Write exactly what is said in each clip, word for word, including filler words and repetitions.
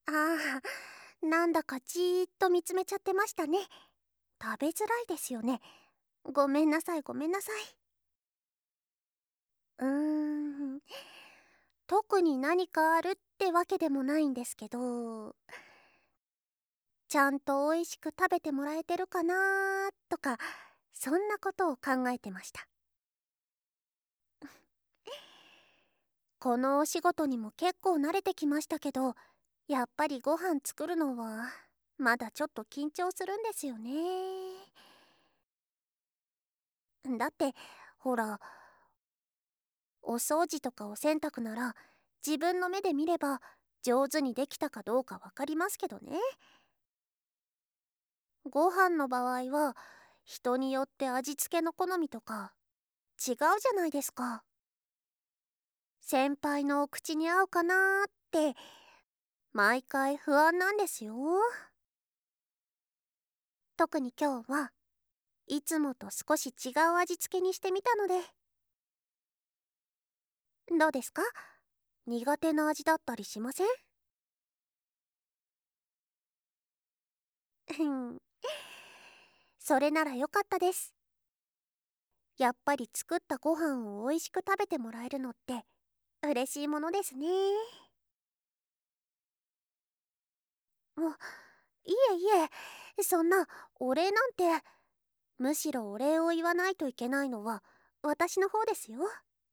ああ、なんだかじーっと見つめちゃってましたね。食べづらいですよね。ごめんなさい、ごめんなさい。うーん、特に何かあるってわけでもないんですけど、ちゃんと美味しく食べてもらえてるかなとか、そんなことを考えてました。このお仕事にも結構慣れてきましたけど、やっぱりご飯作るのはまだちょっと緊張するんですよね。だってほら、お掃除とかお洗濯なら自分の目で見れば上手にできたかどうかわかりますけどね。ご飯の場合は人によって味付けの好みとか違うじゃないですか。先輩のお口に合うかなーって毎回不安なんですよ。特に今日はいつもと少し違う味付けにしてみたので。どうですか？苦手な味だったりしません？それならよかったです。やっぱり作ったご飯を美味しく食べてもらえるのって嬉しいものですね。もういえいえ、そんなお礼なんて。むしろお礼を言わないといけないのは私の方ですよ。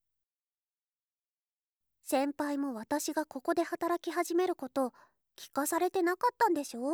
先輩も私がここで働き始めること聞かされてなかったんでしょ。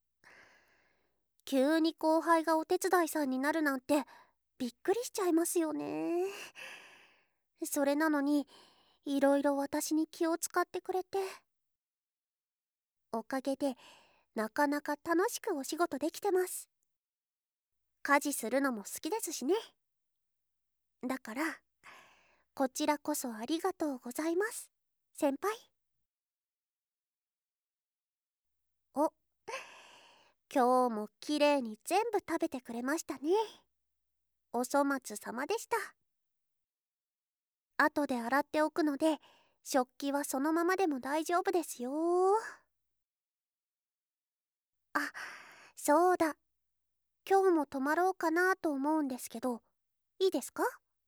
急に後輩がお手伝いさんになるなんてびっくりしちゃいますよね。それなのにいろいろ私に気を使ってくれて、おかげでなかなか楽しくお仕事できてます。家事するのも好きですしね。だからこちらこそありがとうございます、先輩。お、今日もきれいに全部食べてくれましたね。お粗末様でした。後で洗っておくので食器はそのままでも大丈夫ですよ。あ、そうだ、今日も泊まろうかなと思うんですけど、いいですか？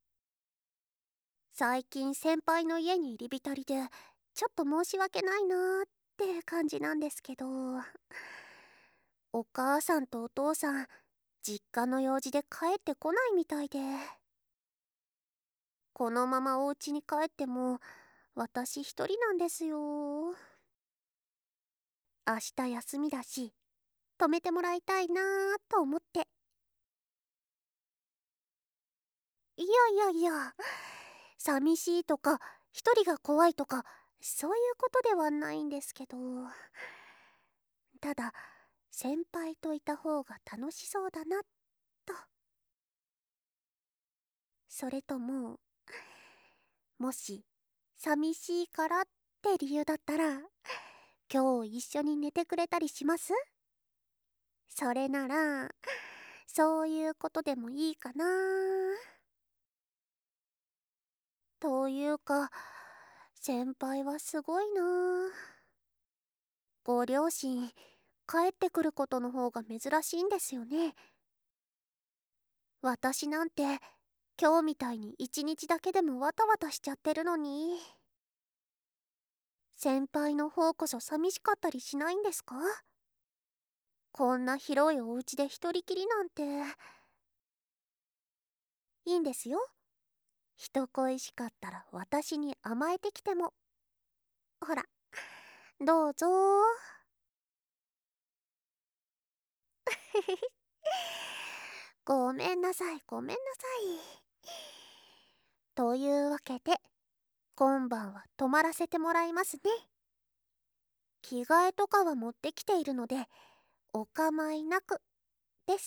最近先輩の家に入り浸りでちょっと申し訳ないなーって感じなんですけど、お母さんとお父さん実家の用事で帰ってこないみたいで、このままお家に帰っても私一人なんですよ。明日休みだし泊めてもらいたいなーと思って。いやいやいや、寂しいとか一人が怖いとかそういうことではないんですけど、ただ先輩といた方が楽しそうだなと。それとももし寂しいからって理由だったら今日一緒に寝てくれたりします？それならそういうことでもいいかな。というか先輩はすごいな。ご両親帰ってくることの方が珍しいんですよね。私なんて今日みたいに一日だけでもわたわたしちゃってるのに。先輩の方こそ寂しかったりしないんですか？こんな広いお家で一人きりなんて。いいんですよ、人恋しかったら私に甘えてきても。ほら、どうぞ。ごめんなさい、ごめんなさい。というわけで今晩は泊まらせてもらいますね。着替えとかは持ってきているのでお構いなくです。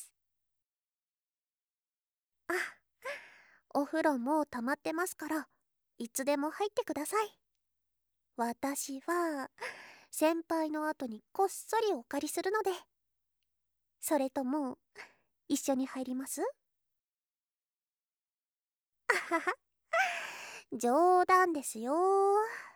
あ、お風呂もう溜まってますからいつでも入ってください。私は先輩の後にこっそりお借りするので。それとも一緒に入ります？あはは、冗談ですよ。